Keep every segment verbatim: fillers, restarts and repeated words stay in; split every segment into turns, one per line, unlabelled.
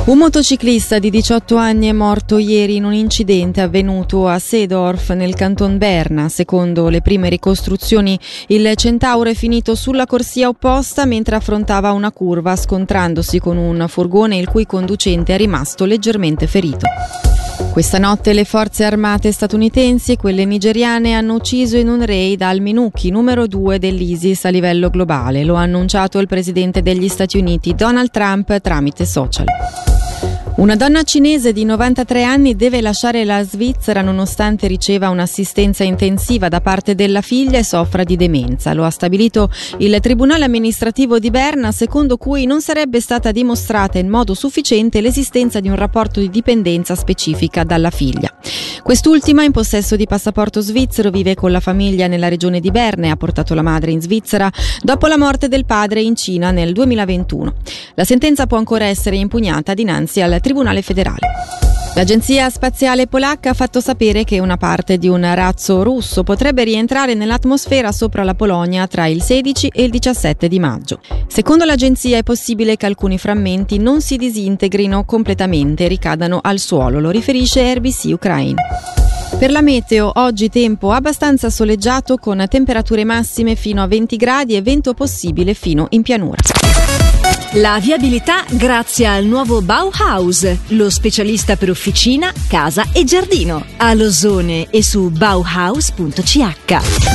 Un motociclista di diciotto anni è morto ieri in un incidente avvenuto a Seedorf nel canton Berna. Secondo le prime ricostruzioni, il Centauro è finito sulla corsia opposta mentre affrontava una curva, scontrandosi con un furgone il cui conducente è rimasto leggermente ferito. Questa notte le forze armate statunitensi e quelle nigeriane hanno ucciso in un raid al-Minuki, numero due dell'ISIS a livello globale. Lo ha annunciato il presidente degli Stati Uniti Donald Trump tramite social. Una donna cinese di novantatré anni deve lasciare la Svizzera nonostante riceva un'assistenza intensiva da parte della figlia e soffra di demenza. Lo ha stabilito il Tribunale amministrativo di Berna, secondo cui non sarebbe stata dimostrata in modo sufficiente l'esistenza di un rapporto di dipendenza specifica dalla figlia. Quest'ultima, in possesso di passaporto svizzero, vive con la famiglia nella regione di Berna e ha portato la madre in Svizzera dopo la morte del padre in Cina nel duemilaventuno. La sentenza può ancora essere impugnata dinanzi al Tribunale federale. L'agenzia spaziale polacca ha fatto sapere che una parte di un razzo russo potrebbe rientrare nell'atmosfera sopra la Polonia tra il sedici e il diciassette di maggio. Secondo l'agenzia è possibile che alcuni frammenti non si disintegrino completamente e ricadano al suolo, lo riferisce R B C Ukraine. Per la meteo, oggi tempo abbastanza soleggiato con temperature massime fino a venti gradi e vento possibile fino in pianura.
La viabilità grazie al nuovo Bauhaus, lo specialista per officina, casa e giardino. A Losone e su bauhaus punto c h.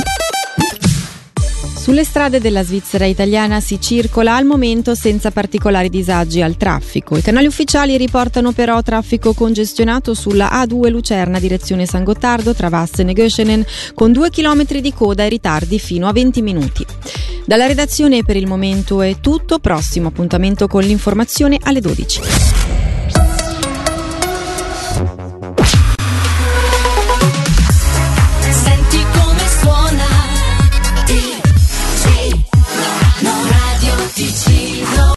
Sulle strade della Svizzera italiana si circola al momento senza particolari disagi al traffico. I canali ufficiali riportano però traffico congestionato sulla A due Lucerna direzione San Gottardo tra Vassen e Göschenen con due chilometri di coda e ritardi fino a venti minuti. Dalla redazione per il momento è tutto, prossimo appuntamento con l'informazione alle dodici.